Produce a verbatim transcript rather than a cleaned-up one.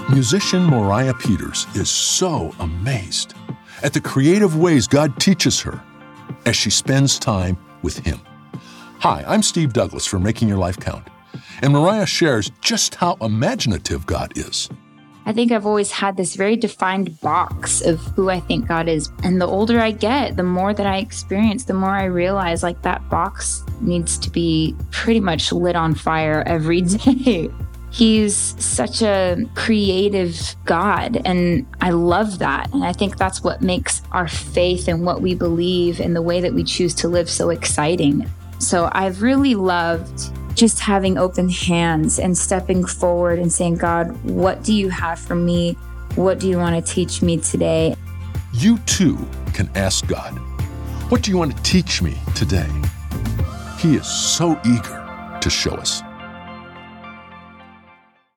Musician Moriah Peters is so amazed at the creative ways God teaches her as she spends time with Him. Hi, I'm Steve Douglas from Making Your Life Count, and Moriah shares just how imaginative God is. I think I've always had this very defined box of who I think God is. And the older I get, the more that I experience, the more I realize like that box needs to be pretty much lit on fire every day. He's such a creative God, and I love that. And I think that's what makes our faith and what we believe and the way that we choose to live so exciting. So I've really loved just having open hands and stepping forward and saying, God, what do you have for me? What do you want to teach me today? You too can ask God, what do you want to teach me today? He is so eager to show us.